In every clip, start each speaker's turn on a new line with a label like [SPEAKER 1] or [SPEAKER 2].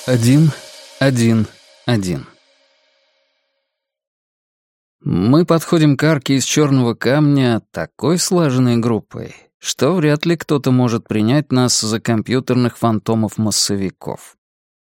[SPEAKER 1] 1, 1, 1. Мы подходим к арке из черного камня такой слаженной группой, что вряд ли кто-то может принять нас за компьютерных фантомов-массовиков.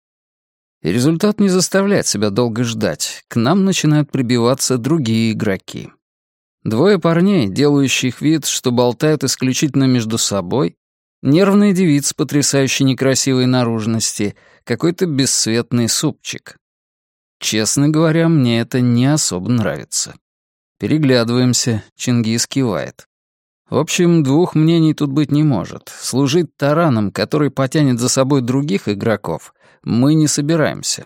[SPEAKER 1] И результат не заставляет себя долго ждать. К нам начинают прибиваться другие игроки. Двое парней, делающих вид, что болтают исключительно между собой, нервная девица, потрясающей некрасивой наружности, какой-то бесцветный супчик. Честно говоря, мне это не особо нравится. Переглядываемся, Чингис кивает. В общем, двух мнений тут быть не может. Служить тараном, который потянет за собой других игроков, мы не собираемся.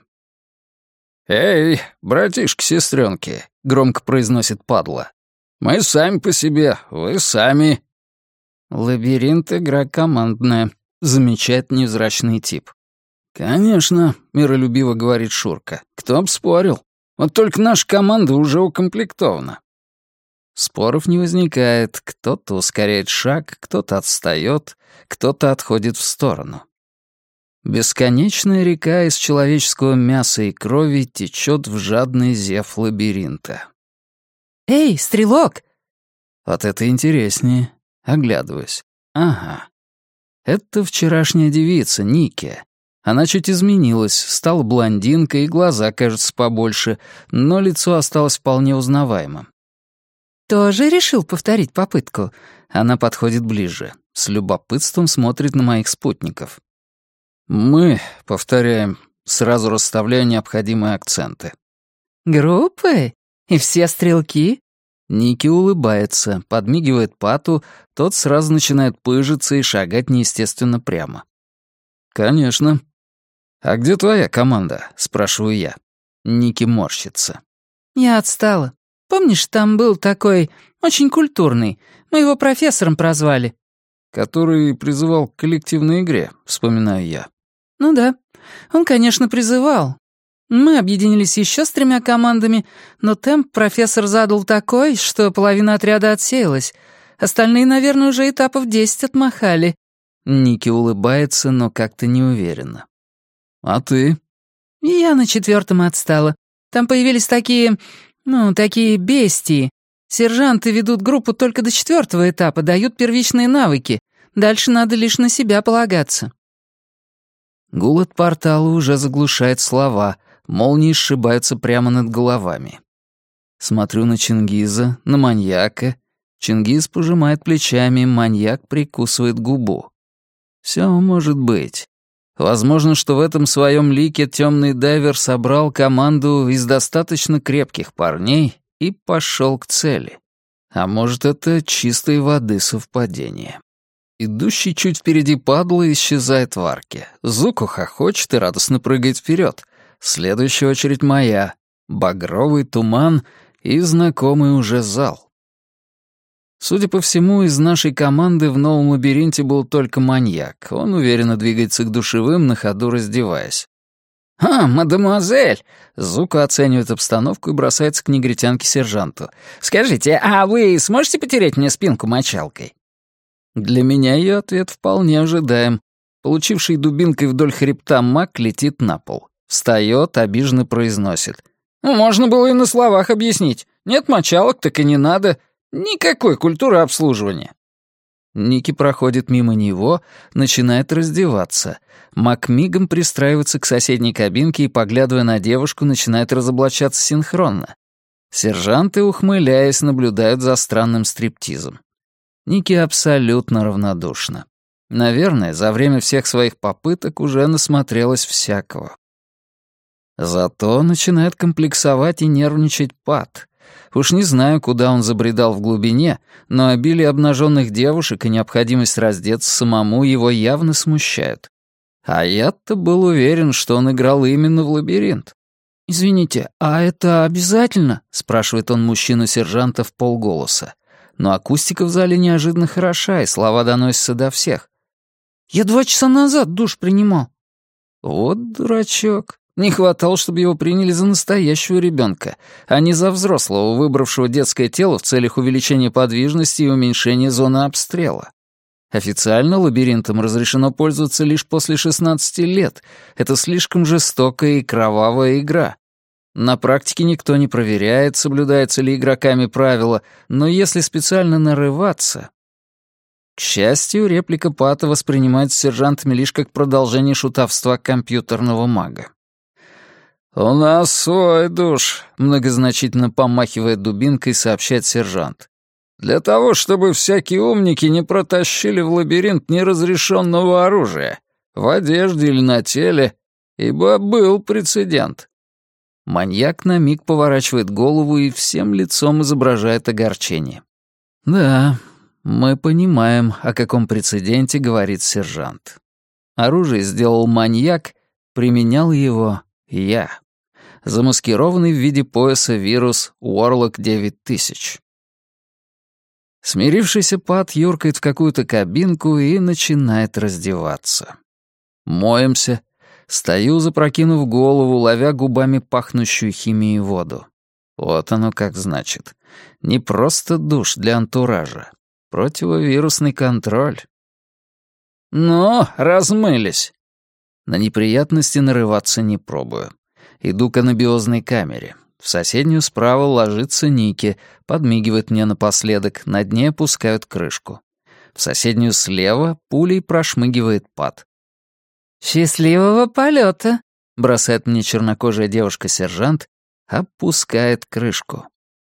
[SPEAKER 1] «Эй, братишки-сестренки», — громко произносит падла. «Мы сами по себе, вы сами». «Лабиринт — игра командная», — замечает невзрачный тип. «Конечно», — миролюбиво говорит Шурка. «Кто б спорил? Вот только наша команда уже укомплектована». Споров не возникает. Кто-то ускоряет шаг, кто-то отстает, кто-то отходит в сторону. Бесконечная река из человеческого мяса и крови течет в жадный зев лабиринта.
[SPEAKER 2] «Эй, стрелок!»
[SPEAKER 1] Вот это интереснее. Оглядываюсь. Ага. Это вчерашняя девица, Ники. Она чуть изменилась, стала блондинкой, и глаза, кажется, побольше, но лицо осталось вполне узнаваемым.
[SPEAKER 2] «Тоже решил повторить попытку?»
[SPEAKER 1] Она подходит ближе, с любопытством смотрит на моих спутников. «Мы повторяем», сразу расставляя необходимые акценты.
[SPEAKER 2] «Группой? И все стрелки?»
[SPEAKER 1] Ники улыбается, подмигивает Пату, тот сразу начинает пыжиться и шагать неестественно прямо. «Конечно». «А где твоя команда?» — спрашиваю я. Ники морщится.
[SPEAKER 2] «Я отстала. Помнишь, там был такой, очень культурный. Мы его профессором прозвали».
[SPEAKER 1] «Который призывал к коллективной игре», — вспоминаю я.
[SPEAKER 2] «Ну да. Он, конечно, призывал. Мы объединились еще с 3 командами, но темп профессор задал такой, что половина отряда отсеялась. Остальные, наверное, уже этапов 10 отмахали».
[SPEAKER 1] Ники улыбается, но как-то неуверенно. «А ты?»
[SPEAKER 2] «Я на 4-м отстала. Там появились такие бестии. Сержанты ведут группу только до 4-го этапа, дают первичные навыки. Дальше надо лишь на себя полагаться».
[SPEAKER 1] Гул от портала уже заглушает слова, молнии сшибаются прямо над головами. Смотрю на Чингиза, на маньяка. Чингиз пожимает плечами, маньяк прикусывает губу. Все может быть. Возможно, что в этом своем лике темный дайвер собрал команду из достаточно крепких парней и пошел к цели. А может, это чистой воды совпадение. Идущий чуть впереди падла исчезает в арке. Зуку хохочет и радостно прыгает вперед. Следующая очередь моя. Багровый туман и знакомый уже зал. Судя по всему, из нашей команды в новом лабиринте был только маньяк. Он уверенно двигается к душевым, на ходу раздеваясь. «А, мадемуазель!» Зука оценивает обстановку и бросается к негритянке-сержанту. «Скажите, а вы сможете потереть мне спинку мочалкой?» Для меня ее ответ вполне ожидаем. Получивший дубинкой вдоль хребта маг летит на пол. Встает, обиженно произносит. «Можно было и на словах объяснить. Нет мочалок, так и не надо. Никакой культуры обслуживания». Ники проходит мимо него, начинает раздеваться. Мак мигом пристраивается к соседней кабинке и, поглядывая на девушку, начинает разоблачаться синхронно. Сержанты, ухмыляясь, наблюдают за странным стриптизом. Ники абсолютно равнодушна. Наверное, за время всех своих попыток уже насмотрелась всякого. Зато начинает комплексовать и нервничать Пат. Уж не знаю, куда он забредал в глубине, но обилие обнаженных девушек и необходимость раздеться самому его явно смущают. А я-то был уверен, что он играл именно в лабиринт. «Извините, а это обязательно?» — спрашивает он мужчину-сержанта в полголоса. Но акустика в зале неожиданно хороша, и слова доносятся до всех. «Я 2 часа назад душ принимал». Вот дурачок. Не хватало, чтобы его приняли за настоящего ребенка, а не за взрослого, выбравшего детское тело в целях увеличения подвижности и уменьшения зоны обстрела. Официально лабиринтом разрешено пользоваться лишь после 16 лет. Это слишком жестокая и кровавая игра. На практике никто не проверяет, соблюдается ли игроками правила, но если специально нарываться... К счастью, реплика Пата воспринимается сержантами лишь как продолжение шутовства компьютерного мага. «У нас свой душ», — многозначительно помахивая дубинкой, сообщает сержант. «Для того, чтобы всякие умники не протащили в лабиринт неразрешенного оружия, в одежде или на теле, ибо был прецедент». Маньяк на миг поворачивает голову и всем лицом изображает огорчение. «Да, мы понимаем, о каком прецеденте говорит сержант. Оружие сделал маньяк, применял его я. Замаскированный в виде пояса вирус Warlock 9000. Смирившийся Пат юркает в какую-то кабинку и начинает раздеваться. Моемся. Стою, запрокинув голову, ловя губами пахнущую химией воду. Вот оно как значит. Не просто душ для антуража. Противовирусный контроль. «Ну, размылись». На неприятности нарываться не пробую. Иду к анабиозной камере. В соседнюю справа ложится Ники, подмигивает мне напоследок, на дне опускают крышку. В соседнюю слева пулей прошмыгивает Пат.
[SPEAKER 2] «Счастливого полета!»
[SPEAKER 1] — бросает мне чернокожая девушка-сержант, опускает крышку.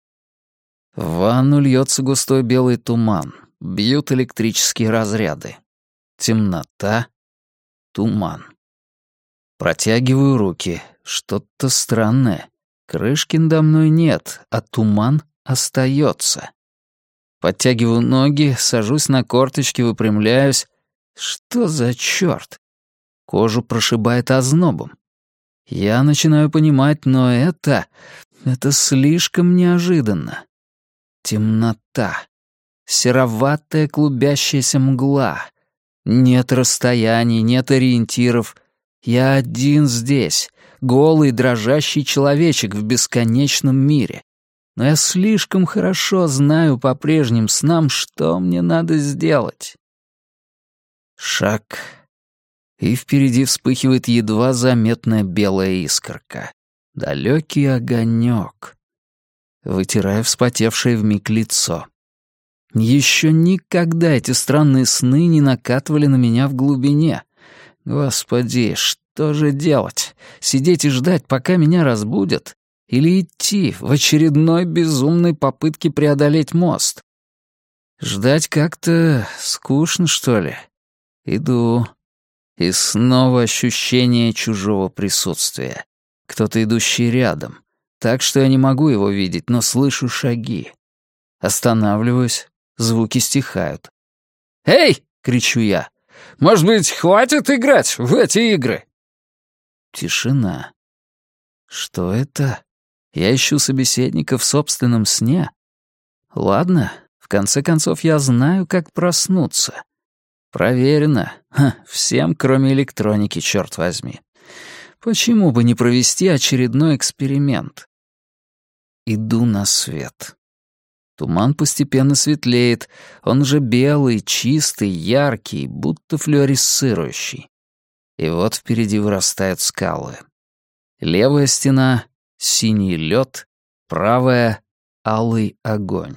[SPEAKER 1] В ванну льется густой белый туман, бьют электрические разряды. Темнота, туман. Протягиваю руки. Что-то странное. Крышки надо мной нет, а туман остается. Подтягиваю ноги, сажусь на корточки, выпрямляюсь. Что за чёрт? Кожу прошибает ознобом. Я начинаю понимать, но это слишком неожиданно. Темнота. Сероватая клубящаяся мгла. Нет расстояний, нет ориентиров. Я один здесь, голый дрожащий человечек в бесконечном мире. Но я слишком хорошо знаю по прежним снам, что мне надо сделать. Шаг. И впереди вспыхивает едва заметная белая искорка. Далекий огонек. Вытираю вспотевшее вмиг лицо. Еще никогда эти странные сны не накатывали на меня в глубине. Господи, что же делать? Сидеть и ждать, пока меня разбудят? Или идти в очередной безумной попытке преодолеть мост? Ждать как-то скучно, что ли? Иду. И снова ощущение чужого присутствия. Кто-то, идущий рядом. Так что я не могу его видеть, но слышу шаги. Останавливаюсь, звуки стихают. «Эй!» — кричу я. «Может быть, хватит играть в эти игры?» Тишина. Что это? Я ищу собеседника в собственном сне? Ладно, в конце концов, я знаю, как проснуться. Проверено. Всем, кроме электроники, черт возьми. Почему бы не провести очередной эксперимент? Иду на свет. Туман постепенно светлеет. Он уже белый, чистый, яркий, будто флуоресцирующий. И вот впереди вырастают скалы. Левая стена — синий лед, правая — алый огонь.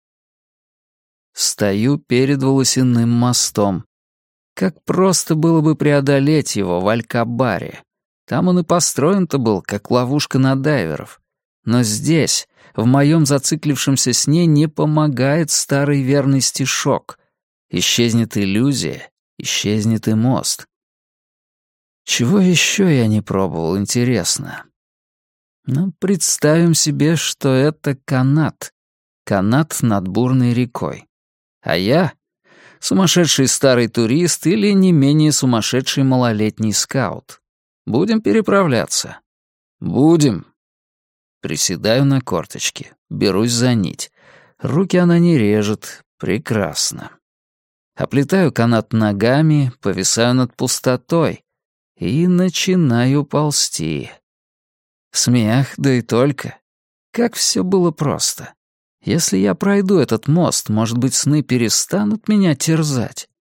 [SPEAKER 1] Стою перед волосяным мостом. Как просто было бы преодолеть его в Алькабаре. Там он и построен-то был, как ловушка на дайверов. Но здесь, в моем зациклившемся сне, не помогает старый верный стишок. Исчезнет иллюзия, исчезнет и мост. Чего еще я не пробовал, интересно? Ну, представим себе, что это канат. Канат над бурной рекой. А я — сумасшедший старый турист или не менее сумасшедший малолетний скаут. Будем переправляться? Будем. Приседаю на корточки, берусь за нить. Руки она не режет, прекрасно. Оплетаю канат ногами, повисаю над пустотой и начинаю ползти. Смех, да и только. Как все было просто. Если я пройду этот мост, может быть, сны перестанут меня терзать.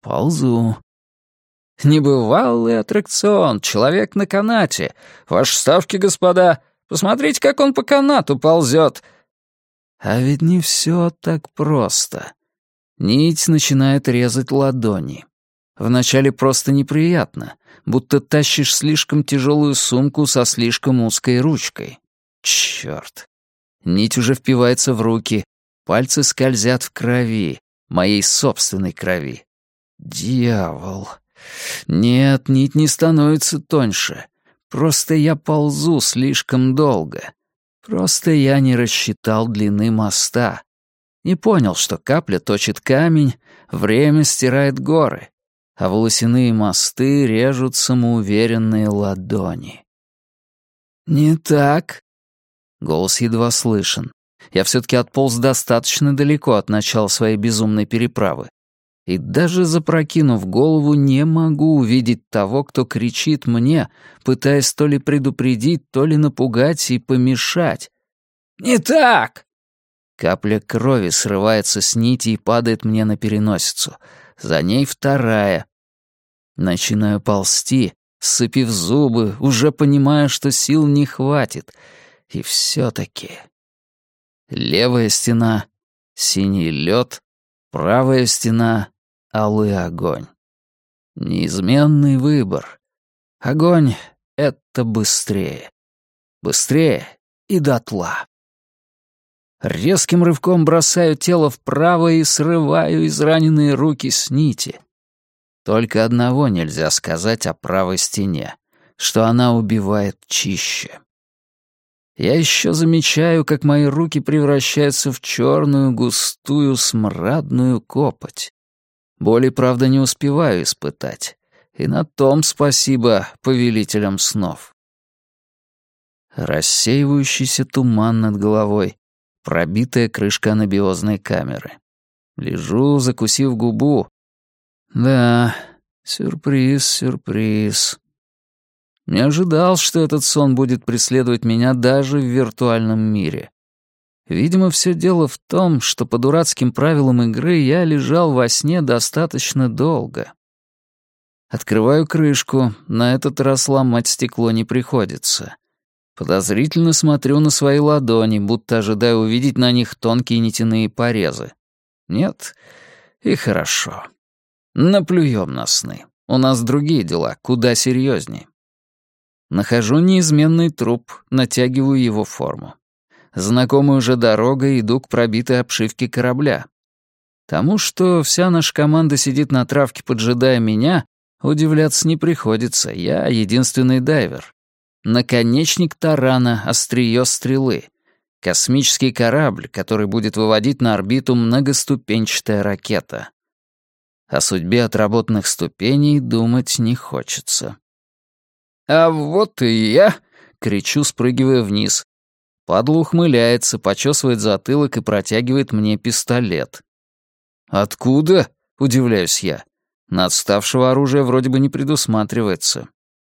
[SPEAKER 1] Ползу. Небывалый аттракцион, человек на канате. Ваши ставки, господа. Посмотрите, как он по канату ползет. А ведь не все так просто. Нить начинает резать ладони. Вначале просто неприятно, будто тащишь слишком тяжелую сумку со слишком узкой ручкой. Чёрт. Нить уже впивается в руки, пальцы скользят в крови, моей собственной крови. Дьявол. Нет, нить не становится тоньше. Просто я ползу слишком долго. Просто я не рассчитал длины моста. Не понял, что капля точит камень, время стирает горы, а волосяные мосты режут самоуверенные ладони. «Не так?» Голос едва слышен. Я все-таки отполз достаточно далеко от начала своей безумной переправы. И даже запрокинув голову, не могу увидеть того, кто кричит мне, пытаясь то ли предупредить, то ли напугать и помешать. «Не так!» Капля крови срывается с нити и падает мне на переносицу. За ней вторая. Начинаю ползти, сцепив зубы, уже понимая, что сил не хватит. И все-таки... Левая стена — синий лед, правая стена — алый огонь. Неизменный выбор. Огонь — это быстрее. Быстрее и дотла. Резким рывком бросаю тело вправо и срываю израненные руки с нити. Только одного нельзя сказать о правой стене, что она убивает чище. Я еще замечаю, как мои руки превращаются в черную, густую, смрадную копоть. Боли, правда, не успеваю испытать. И на том спасибо повелителям снов. Рассеивающийся туман над головой, пробитая крышка анабиозной камеры. Лежу, закусив губу. Да, сюрприз, сюрприз. Не ожидал, что этот сон будет преследовать меня даже в виртуальном мире. Видимо, все дело в том, что по дурацким правилам игры я лежал во сне достаточно долго. Открываю крышку, на этот раз ломать стекло не приходится. Подозрительно смотрю на свои ладони, будто ожидаю увидеть на них тонкие нитяные порезы. Нет, и хорошо. Наплюем на сны. У нас другие дела, куда серьезнее. Нахожу неизменный труп, натягиваю его форму. Знакомая уже дорога, иду к пробитой обшивке корабля. Тому, что вся наша команда сидит на травке, поджидая меня, удивляться не приходится, я единственный дайвер. Наконечник тарана, острие стрелы. Космический корабль, который будет выводить на орбиту многоступенчатая ракета. О судьбе отработанных ступеней думать не хочется. «А вот и я!» — кричу, спрыгивая вниз. Падла ухмыляется, почесывает затылок и протягивает мне пистолет. «Откуда?» — удивляюсь я. На отставшего оружия вроде бы не предусматривается.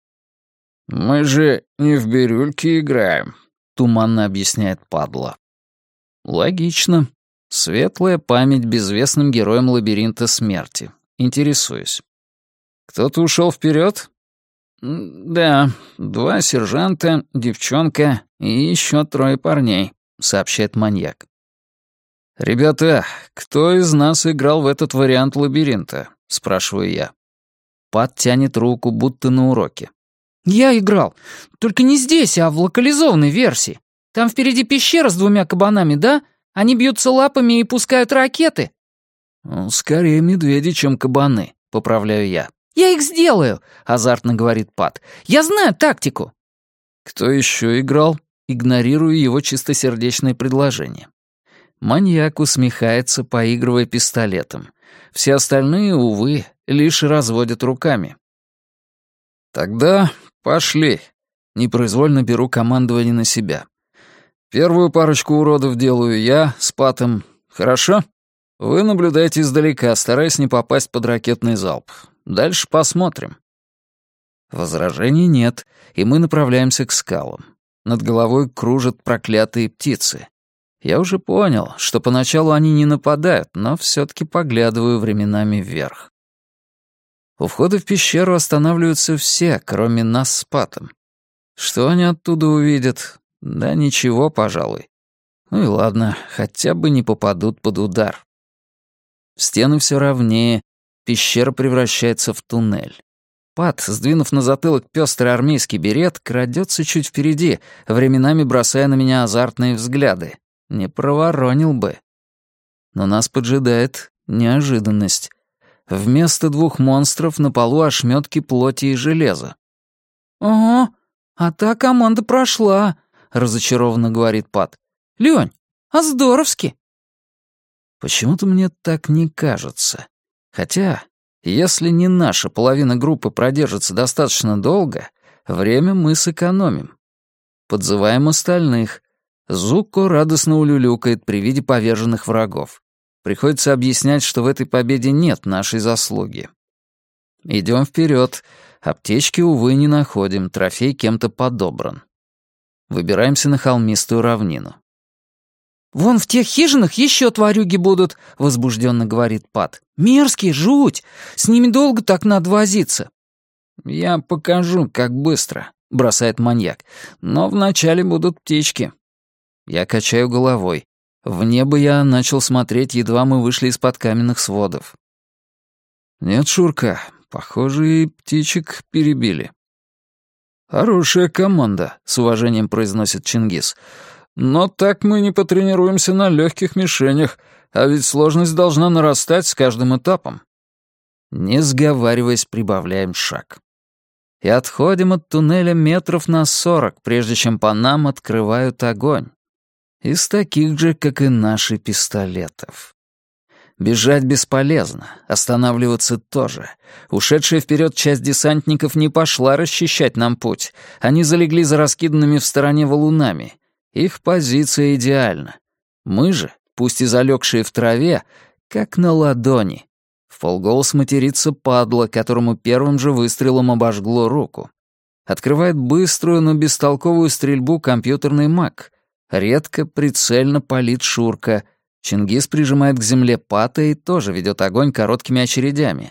[SPEAKER 1] «Мы же не в бирюльке играем», — туманно объясняет падла. «Логично. Светлая память безвестным героям лабиринта смерти. Интересуюсь. Кто-то ушел вперед? «Да, 2 сержанта, девчонка и еще 3 парней», — сообщает маньяк. «Ребята, кто из нас играл в этот вариант лабиринта?» — спрашиваю я. Пат тянет руку, будто на уроке. «Я играл. Только не здесь, а в локализованной версии. Там впереди пещера с 2 кабанами, да? Они бьются лапами и пускают ракеты». «Ну, скорее медведи, чем кабаны», — поправляю я.
[SPEAKER 2] «Я их сделаю», — азартно говорит Пат. «Я знаю тактику».
[SPEAKER 1] «Кто еще играл?» Игнорирую его чистосердечное предложение. Маньяк усмехается, поигрывая пистолетом. Все остальные, увы, лишь разводят руками. «Тогда пошли». Непроизвольно беру командование на себя. Первую парочку уродов делаю я с Патом. Хорошо? Вы наблюдайте издалека, стараясь не попасть под ракетный залп. Дальше посмотрим. Возражений нет, и мы направляемся к скалам. Над головой кружат проклятые птицы. Я уже понял, что поначалу они не нападают, но все-таки поглядываю временами вверх. У входа в пещеру останавливаются все, кроме нас с Патом. Что они оттуда увидят? Да ничего, пожалуй. Ну и ладно, хотя бы не попадут под удар. Стены все ровнее, пещера превращается в туннель. Пат, сдвинув на затылок пёстрый армейский берет, крадется чуть впереди, временами бросая на меня азартные взгляды. Не проворонил бы. Но нас поджидает неожиданность. Вместо 2 монстров на полу ошметки плоти и железа.
[SPEAKER 2] «Ого, а та команда прошла», — разочарованно говорит Пат. «Лёнь, а здоровски!»
[SPEAKER 1] Почему-то мне так не кажется. Хотя, если не наша половина группы продержится достаточно долго, время мы сэкономим. Подзываем остальных. Зуко радостно улюлюкает при виде поверженных врагов. Приходится объяснять, что в этой победе нет нашей заслуги. Идем вперед. Аптечки, увы, не находим, трофей кем-то подобран. Выбираемся на холмистую равнину.
[SPEAKER 2] «Вон в тех хижинах еще тварюги будут», — возбужденно говорит Пат. «Мерзкие, жуть! С ними долго так надо возиться».
[SPEAKER 1] «Я покажу, как быстро», — бросает маньяк. «Но вначале будут птички». Я качаю головой. В небо я начал смотреть, едва мы вышли из-под каменных сводов. «Нет, Шурка, похоже, и птичек перебили». «Хорошая команда», — с уважением произносит Чингис. «Но так мы не потренируемся на легких мишенях, а ведь сложность должна нарастать с каждым этапом». Не сговариваясь, прибавляем шаг. И отходим от туннеля метров на 40, прежде чем по нам открывают огонь. Из таких же, как и наши, пистолетов. Бежать бесполезно, останавливаться тоже. Ушедшая вперед часть десантников не пошла расчищать нам путь. Они залегли за раскиданными в стороне валунами. Их позиция идеальна. Мы же, пусть и залегшие в траве, как на ладони. Вполголос матерится падла, которому первым же выстрелом обожгло руку. Открывает быструю, но бестолковую стрельбу компьютерный маг. Редко прицельно палит Шурка. Чингис прижимает к земле Пата и тоже ведет огонь короткими очередями.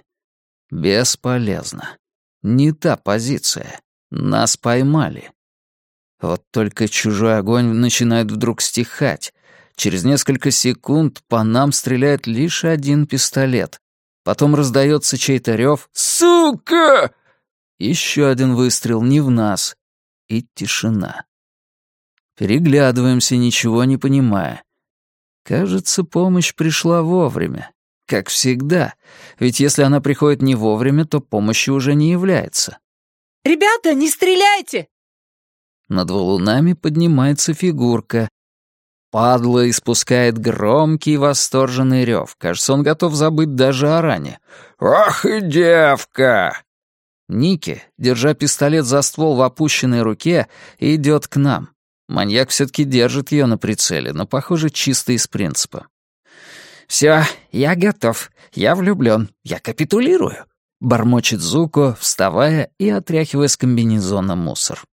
[SPEAKER 1] Бесполезно. Не та позиция. Нас поймали. Вот только чужой огонь начинает вдруг стихать. Через несколько секунд по нам стреляет лишь один пистолет. Потом раздается чей-то рев «Сука!». Еще один выстрел не в нас. И тишина. Переглядываемся, ничего не понимая. Кажется, помощь пришла вовремя. Как всегда. Ведь если она приходит не вовремя, то помощи уже не является.
[SPEAKER 2] «Ребята, не стреляйте!»
[SPEAKER 1] Над валунами поднимается фигурка. Падла испускает громкий восторженный рев. Кажется, он готов забыть даже о ране. «Ах и девка!» Ники, держа пистолет за ствол в опущенной руке, идет к нам. Маньяк все-таки держит ее на прицеле, но, похоже, чисто из принципа. «Все, я готов. Я влюблен. Я капитулирую», — бормочет Зуко, вставая и отряхивая с комбинезона мусор.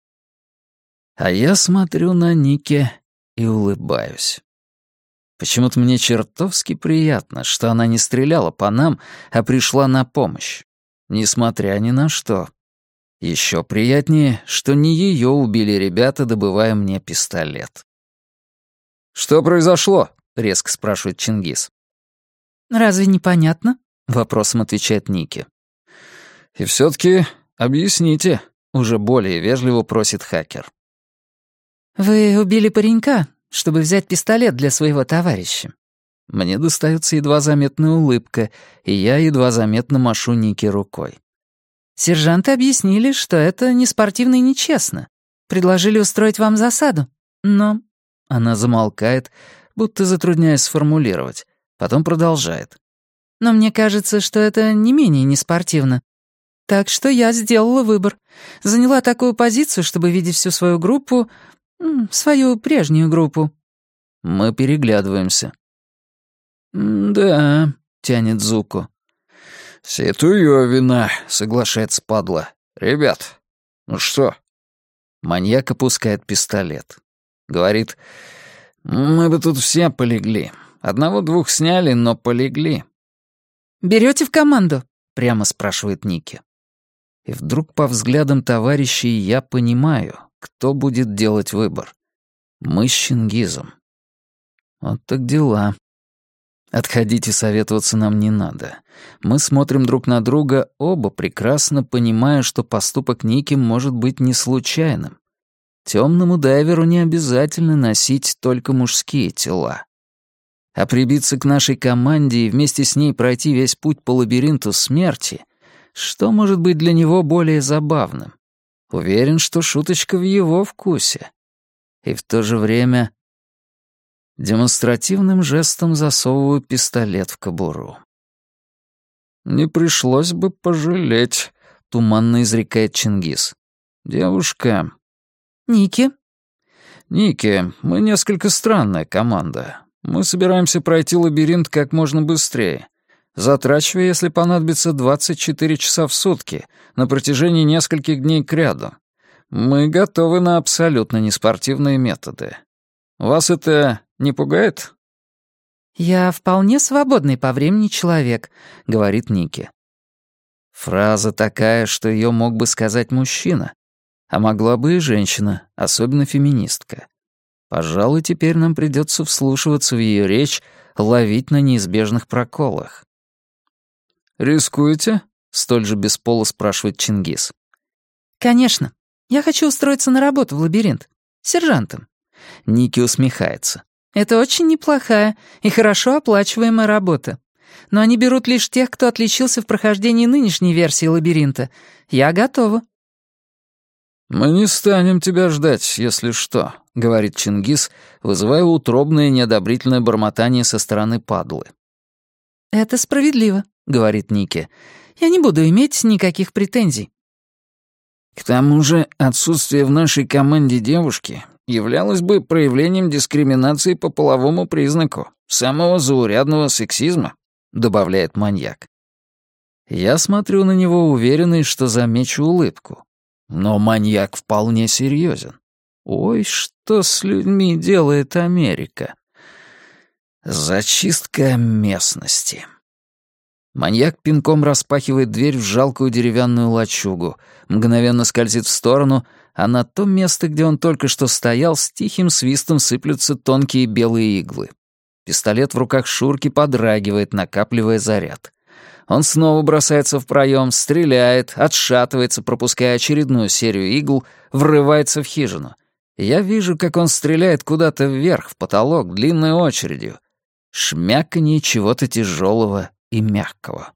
[SPEAKER 1] А я смотрю на Ники и улыбаюсь. Почему-то мне чертовски приятно, что она не стреляла по нам, а пришла на помощь. Несмотря ни на что. Еще приятнее, что не ее убили ребята, добывая мне пистолет. «Что произошло?» — резко спрашивает Чингис.
[SPEAKER 2] «Разве непонятно?»
[SPEAKER 1] — вопросом отвечает Ники. «И все-таки объясните», — уже более вежливо просит хакер.
[SPEAKER 2] «Вы убили паренька, чтобы взять пистолет для своего товарища».
[SPEAKER 1] Мне достается едва заметная улыбка, и я едва заметно машу Ники рукой.
[SPEAKER 2] «Сержанты объяснили, что это не спортивно и нечестно. Предложили устроить вам засаду, но...»
[SPEAKER 1] Она замолкает, будто затрудняясь сформулировать, потом продолжает.
[SPEAKER 2] «Но мне кажется, что это не менее неспортивно. Так что я сделала выбор. Заняла такую позицию, чтобы видеть всю свою группу, свою прежнюю группу».
[SPEAKER 1] Мы переглядываемся. «Да», — тянет Зуко. «Это ее вина», — соглашается падла. «Ребят, ну что?» Маньяк опускает пистолет. Говорит, «Мы бы тут все полегли. 1-2 сняли, но полегли».
[SPEAKER 2] «Берете в команду?»
[SPEAKER 1] — прямо спрашивает Ники. И вдруг по взглядам товарищей я понимаю, кто будет делать выбор. Мы с Чингизом. Вот так дела. Отходить и советоваться нам не надо. Мы смотрим друг на друга, оба прекрасно понимая, что поступок Ники может быть не случайным. Темному дайверу не обязательно носить только мужские тела. А прибиться к нашей команде и вместе с ней пройти весь путь по лабиринту смерти, что может быть для него более забавным? Уверен, что шуточка в его вкусе. И в то же время демонстративным жестом засовываю пистолет в кобуру. «Не пришлось бы пожалеть», — туманно изрекает Чингиз. «Девушка...»
[SPEAKER 2] «Ники?»
[SPEAKER 1] «Ники, мы несколько странная команда. Мы собираемся пройти лабиринт как можно быстрее, затрачивая, если понадобится, 24 часа в сутки на протяжении нескольких дней кряду. Мы готовы на абсолютно неспортивные методы. Вас это не пугает?»
[SPEAKER 2] «Я вполне свободный по времени человек», — говорит Ники.
[SPEAKER 1] Фраза такая, что ее мог бы сказать мужчина, а могла бы и женщина, особенно феминистка. Пожалуй, теперь нам придется вслушиваться в ее речь, ловить на неизбежных проколах. «Рискуете?» — столь же без пола спрашивает Чингиз.
[SPEAKER 2] «Конечно. Я хочу устроиться на работу в лабиринт. Сержантом».
[SPEAKER 1] Ники усмехается.
[SPEAKER 2] «Это очень неплохая и хорошо оплачиваемая работа. Но они берут лишь тех, кто отличился в прохождении нынешней версии лабиринта. Я готова».
[SPEAKER 1] «Мы не станем тебя ждать, если что», — говорит Чингиз, вызывая утробное неодобрительное бормотание со стороны падлы.
[SPEAKER 2] «Это справедливо», — говорит Ники. «Я не буду иметь никаких претензий».
[SPEAKER 1] «К тому же отсутствие в нашей команде девушки являлось бы проявлением дискриминации по половому признаку, самого заурядного сексизма», — добавляет маньяк. Я смотрю на него, уверенный, что замечу улыбку. Но маньяк вполне серьезен. Ой, что с людьми делает Америка? Зачистка местности. Маньяк пинком распахивает дверь в жалкую деревянную лачугу, мгновенно скользит в сторону, а на то место, где он только что стоял, с тихим свистом сыплются тонкие белые иглы. Пистолет в руках Шурки подрагивает, накапливая заряд. Он снова бросается в проем, стреляет, отшатывается, пропуская очередную серию игл, врывается в хижину. Я вижу, как он стреляет куда-то вверх, в потолок, длинной очередью. Шмяканье чего-то тяжелого и мягкого.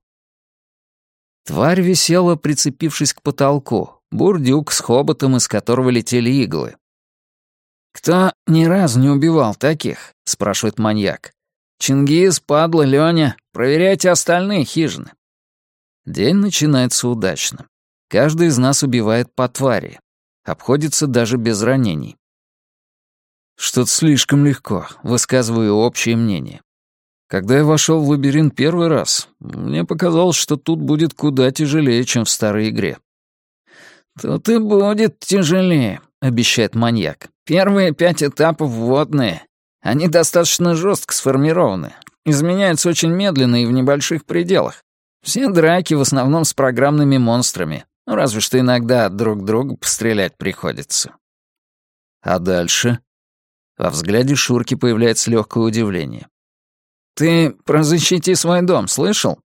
[SPEAKER 1] Тварь висела, прицепившись к потолку, бурдюк с хоботом, из которого летели иглы. «Кто ни разу не убивал таких?» — спрашивает маньяк. «Чингиз, падла, Лёня, проверяйте остальные хижины». День начинается удачно. Каждый из нас убивает по твари. Обходится даже без ранений. Что-то слишком легко, высказываю общее мнение. Когда я вошел в лабиринт первый раз, мне показалось, что тут будет куда тяжелее, чем в старой игре. «Тут и будет тяжелее», — обещает маньяк. «Первые 5 этапов вводные. Они достаточно жестко сформированы, изменяются очень медленно и в небольших пределах. Все драки в основном с программными монстрами, ну, разве что иногда друг друга пострелять приходится». А дальше? Во взгляде Шурки появляется легкое удивление. «Ты про «защити свой дом» слышал?»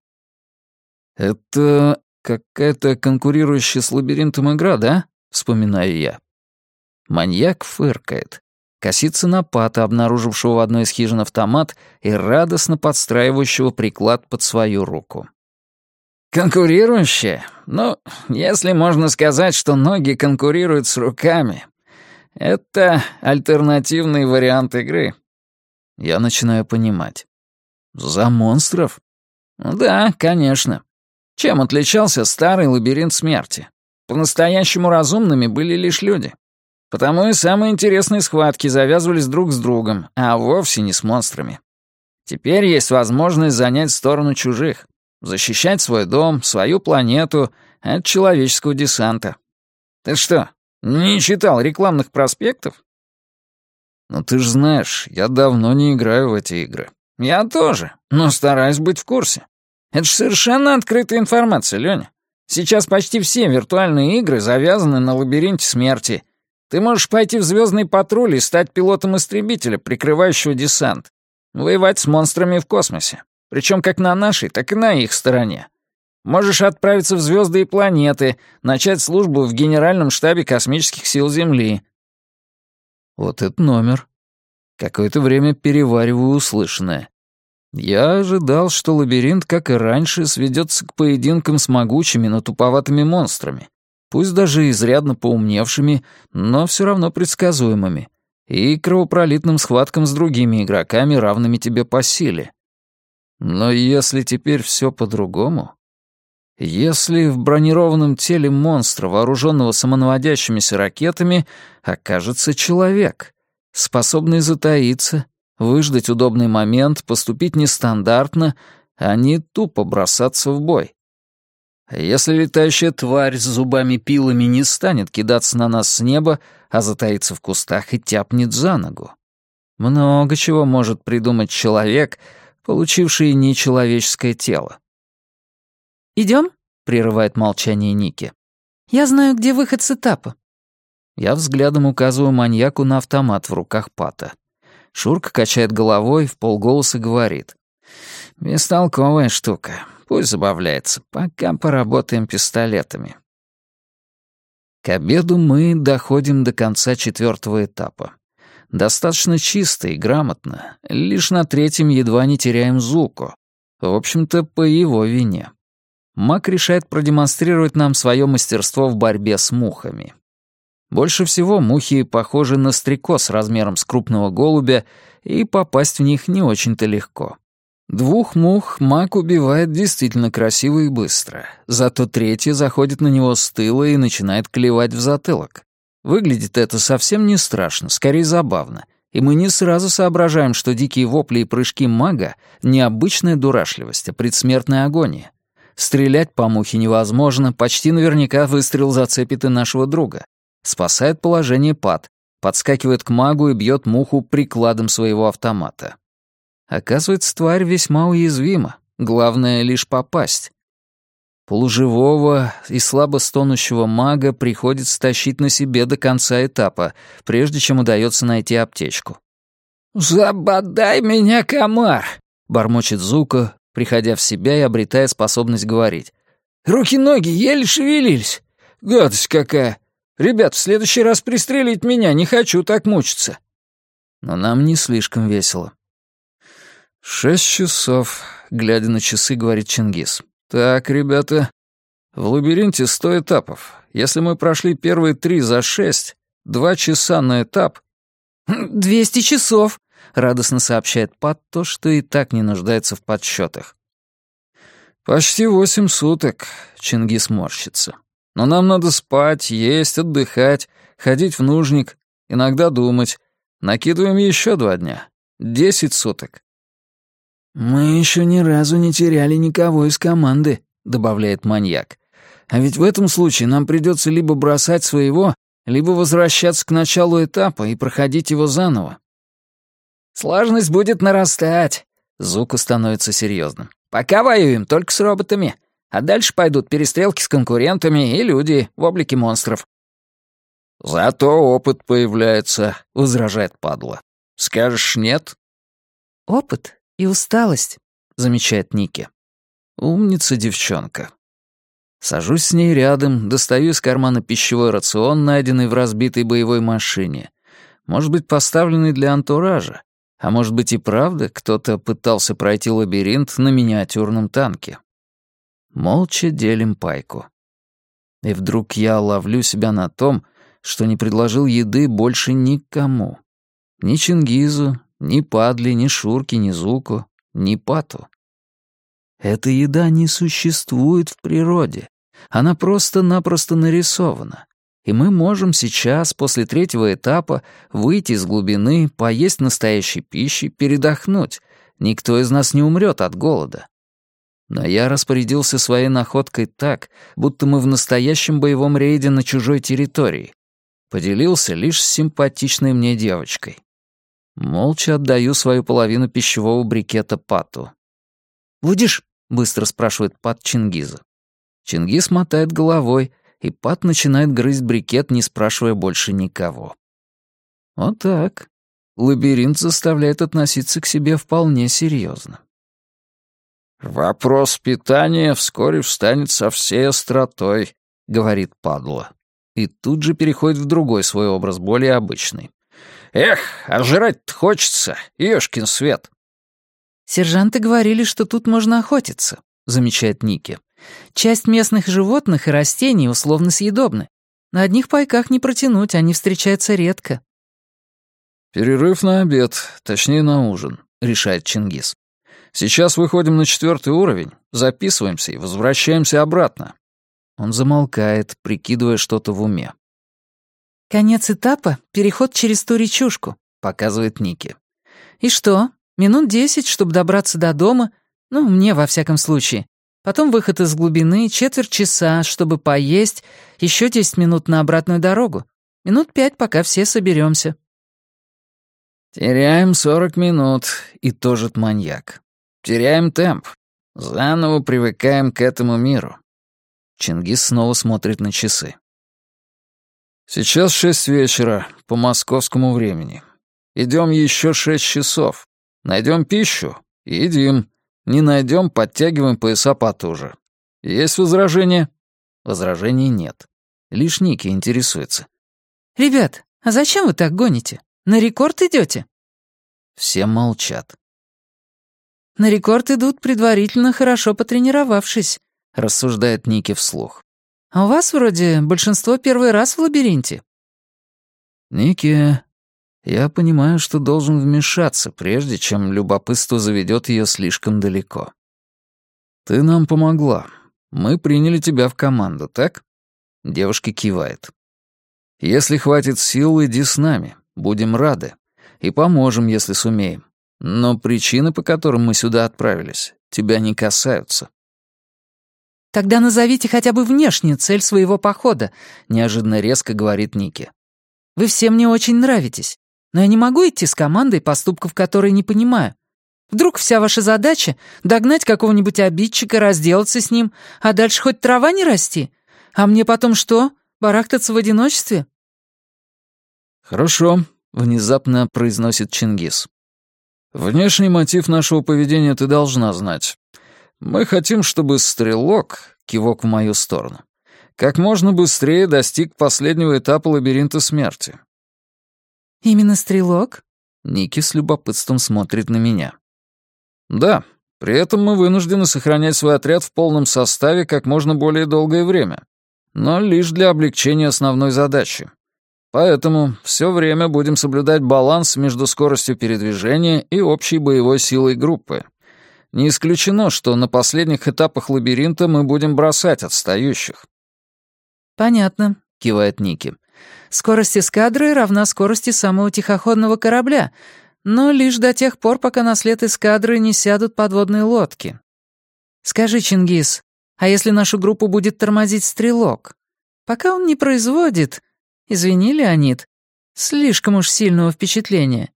[SPEAKER 1] «Это какая-то конкурирующая с лабиринтом игра, да?» — вспоминаю я. Маньяк фыркает. Косится на Пата, обнаружившего в одной из хижин автомат и радостно подстраивающего приклад под свою руку. «Конкурирующая? Ну, если можно сказать, что ноги конкурируют с руками. Это альтернативный вариант игры». Я начинаю понимать. «За монстров?» «Да, конечно. Чем отличался старый лабиринт смерти? По-настоящему разумными были лишь люди. Потому и самые интересные схватки завязывались друг с другом, а вовсе не с монстрами. Теперь есть возможность занять сторону чужих, защищать свой дом, свою планету от человеческого десанта. Ты что, не читал рекламных проспектов?» «Ну ты ж знаешь, я давно не играю в эти игры». «Я тоже, но стараюсь быть в курсе.
[SPEAKER 3] Это же совершенно открытая информация, Лёня. Сейчас почти все виртуальные игры завязаны на лабиринте смерти. Ты можешь пойти в «Звездный патруль» и стать пилотом истребителя, прикрывающего десант. Воевать с монстрами в космосе. Причем как на нашей, так и на их стороне. Можешь отправиться в звезды и планеты, начать службу в Генеральном штабе космических сил Земли.
[SPEAKER 1] Вот это номер. Какое-то время перевариваю услышанное. Я ожидал, что лабиринт, как и раньше, сведется к поединкам с могучими, но туповатыми монстрами, пусть даже изрядно поумневшими, но все равно предсказуемыми, и кровопролитным схваткам с другими игроками, равными тебе по силе. Но если теперь все по-другому... Если в бронированном теле монстра, вооруженного самонаводящимися ракетами, окажется человек, способный затаиться, выждать удобный момент, поступить нестандартно, а не тупо бросаться в бой. А если летающая тварь с зубами-пилами не станет кидаться на нас с неба, а затаится в кустах и тяпнет за ногу? Много чего может придумать человек, получивший нечеловеческое тело.
[SPEAKER 2] «Идем?» —
[SPEAKER 1] прерывает молчание Ники.
[SPEAKER 2] «Я знаю, где выход с этапа».
[SPEAKER 1] Я взглядом указываю маньяку на автомат в руках Пата. Шурка качает головой, вполголоса говорит. «Бестолковая штука. Пусть забавляется. Пока поработаем пистолетами». К обеду мы доходим до конца 4-го этапа. Достаточно чисто и грамотно. Лишь на 3-м едва не теряем Зуко. В общем-то, по его вине. Маг решает продемонстрировать нам свое мастерство в борьбе с мухами. Больше всего мухи похожи на стрекоз размером с крупного голубя, и попасть в них не очень-то легко. 2 мух маг убивает действительно красиво и быстро, зато 3-я заходит на него с тыла и начинает клевать в затылок. Выглядит это совсем не страшно, скорее забавно, и мы не сразу соображаем, что дикие вопли и прыжки мага — не обычная дурашливость, а предсмертная агония. Стрелять по мухе невозможно, почти наверняка выстрел зацепит и нашего друга. Спасает положение Пат, подскакивает к магу и бьет муху прикладом своего автомата. Оказывается, тварь весьма уязвима, главное лишь попасть. Полуживого и слабо стонущего мага приходится тащить на себе до конца этапа, прежде чем удается найти аптечку.
[SPEAKER 3] «Забодай меня, комар!»
[SPEAKER 1] — бормочет Зуко, приходя в себя и обретая способность говорить.
[SPEAKER 3] «Руки-ноги еле шевелились. Гадость какая! Ребят, в следующий раз пристрелить меня, не хочу так мучиться».
[SPEAKER 1] Но нам не слишком весело. 6 часов, глядя на часы, говорит Чингис. Так, ребята, в лабиринте 100 этапов. Если мы прошли первые 3 за 6, 2 часа на этап...
[SPEAKER 2] 200 часов,
[SPEAKER 1] радостно сообщает Пат то, что и так не нуждается в подсчетах. Почти 8 суток, Чингис морщится. Но нам надо спать, есть, отдыхать, ходить в нужник, иногда думать. Накидываем еще 2 дня. 10 суток.
[SPEAKER 3] «Мы еще ни разу не теряли никого из команды», — добавляет маньяк. «А ведь в этом случае нам придется либо бросать своего, либо возвращаться к началу этапа и проходить его заново». «Сложность будет нарастать», — Зуко становится серьезным. «Пока воюем только с роботами, а дальше пойдут перестрелки с конкурентами и люди в облике монстров».
[SPEAKER 1] «Зато опыт появляется», — возражает падла. «Скажешь нет?»
[SPEAKER 2] «Опыт и усталость», — замечает Ники.
[SPEAKER 1] Умница девчонка. Сажусь с ней рядом, достаю из кармана пищевой рацион, найденный в разбитой боевой машине. Может быть, поставленный для антуража, а может быть и правда кто-то пытался пройти лабиринт на миниатюрном танке. Молча делим пайку. И вдруг я ловлю себя на том, что не предложил еды больше никому. Ни Чингизу, ни Падли, ни Шурке, ни Зуку, ни Пату. Эта еда не существует в природе. Она просто-напросто нарисована. И мы можем сейчас, после 3-го этапа, выйти из глубины, поесть настоящей пищи, передохнуть. Никто из нас не умрет от голода. Но я распорядился своей находкой так, будто мы в настоящем боевом рейде на чужой территории. Поделился лишь с симпатичной мне девочкой. Молча отдаю свою половину пищевого брикета Пату.
[SPEAKER 2] «Будешь
[SPEAKER 1] быстро спрашивает Пат Чингиза. Чингиз мотает головой, и Пат начинает грызть брикет, не спрашивая больше никого. Вот так. Лабиринт заставляет относиться к себе вполне серьезно.
[SPEAKER 3] «Вопрос питания вскоре встанет со всей остротой», — говорит падла.
[SPEAKER 1] И тут же переходит в другой свой образ, более обычный.
[SPEAKER 3] «Эх, а жрать-то хочется, ёшкин свет».
[SPEAKER 2] «Сержанты говорили, что тут можно охотиться», — замечает Ники. «Часть местных животных и растений условно съедобны. На одних пайках не протянуть, они встречаются редко».
[SPEAKER 1] «Перерыв на обед, точнее на ужин», — решает Чингиз. «Сейчас выходим на 4-й уровень, записываемся и возвращаемся обратно». Он замолкает, прикидывая что-то в уме.
[SPEAKER 2] «Конец этапа — переход через ту речушку», — показывает Ники. «И что? Минут 10, чтобы добраться до дома, ну, мне во всяком случае. Потом выход из глубины, четверть часа, чтобы поесть, еще 10 минут на обратную дорогу. Минут 5, пока все соберемся».
[SPEAKER 1] «Теряем 40 минут», — итожит маньяк. «Теряем темп. Заново привыкаем к этому миру». Чингиз снова смотрит на часы. «Сейчас 6 вечера, по московскому времени. Идем еще 6 часов. Найдем пищу — едим. Не найдем — подтягиваем пояса потуже. Есть возражения?» Возражений нет. Лишь Ники интересуется.
[SPEAKER 2] «Ребят, а зачем вы так гоните? На рекорд идете?»
[SPEAKER 1] Все молчат.
[SPEAKER 2] «На рекорд идут, предварительно хорошо потренировавшись»,
[SPEAKER 1] — рассуждает Ники вслух.
[SPEAKER 2] «А у вас вроде большинство первый раз в лабиринте».
[SPEAKER 1] «Ники, я понимаю, что должен вмешаться, прежде чем любопытство заведет ее слишком далеко. Ты нам помогла. Мы приняли тебя в команду, так?» Девушка кивает. «Если хватит сил, иди с нами. Будем рады. И поможем, если сумеем. Но причины, по которым мы сюда отправились, тебя не касаются».
[SPEAKER 2] «Тогда назовите хотя бы внешнюю цель своего похода», — неожиданно резко говорит Ники. «Вы все мне очень нравитесь, но я не могу идти с командой, поступков которой не понимаю. Вдруг вся ваша задача — догнать какого-нибудь обидчика, разделаться с ним, а дальше хоть трава не расти? А мне потом что, барахтаться в одиночестве?»
[SPEAKER 1] «Хорошо», — внезапно произносит Чингиз. «Внешний мотив нашего поведения ты должна знать. Мы хотим, чтобы стрелок, кивок в мою сторону, как можно быстрее достиг последнего этапа лабиринта смерти».
[SPEAKER 2] «Именно стрелок?»
[SPEAKER 1] Ники с любопытством смотрит на меня. «Да, при этом мы вынуждены сохранять свой отряд в полном составе как можно более долгое время, но лишь для облегчения основной задачи. Поэтому все время будем соблюдать баланс между скоростью передвижения и общей боевой силой группы. Не исключено, что на последних этапах лабиринта мы будем бросать отстающих».
[SPEAKER 2] «Понятно», — кивает Ники. «Скорость эскадры равна скорости самого тихоходного корабля, но лишь до тех пор, пока на след эскадры не сядут подводные лодки. Скажи, Чингиз, а если нашу группу будет тормозить стрелок? Пока он не производит, извини, Леонид, слишком уж сильного впечатления».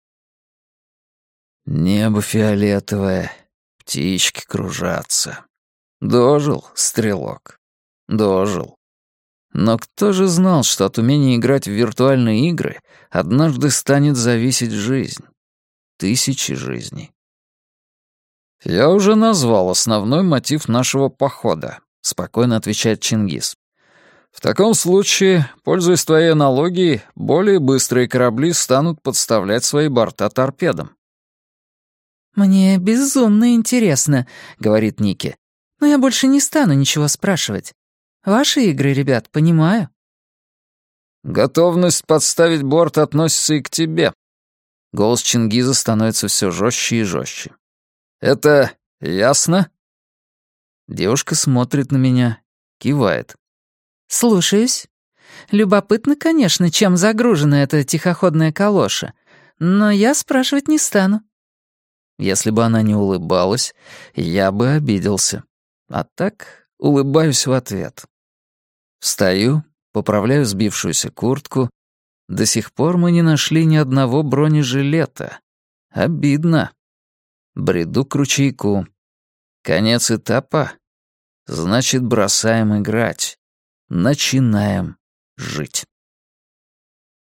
[SPEAKER 1] «Небо фиолетовое, птички кружатся. Дожил, стрелок, дожил. Но кто же знал, что от умения играть в виртуальные игры однажды станет зависеть жизнь? Тысячи жизней». «Я уже назвал основной мотив нашего похода», — спокойно отвечает Чингиз. «В таком случае, пользуясь твоей аналогией, более быстрые корабли станут подставлять свои борта торпедам».
[SPEAKER 2] «Мне безумно интересно», — говорит Ники. «Но я больше не стану ничего спрашивать. Ваши игры, ребят, понимаю».
[SPEAKER 1] «Готовность подставить борт относится и к тебе». Голос Чингиза становится все жестче и жестче. «Это ясно?» Девушка смотрит на меня, кивает.
[SPEAKER 2] «Слушаюсь. Любопытно, конечно, чем загружена эта тихоходная калоша, но я спрашивать не стану».
[SPEAKER 1] Если бы она не улыбалась, я бы обиделся. А так улыбаюсь в ответ. Встаю, поправляю сбившуюся куртку. До сих пор мы не нашли ни одного бронежилета. Обидно. Бреду к ручейку. Конец этапа? Значит, бросаем играть. Начинаем жить.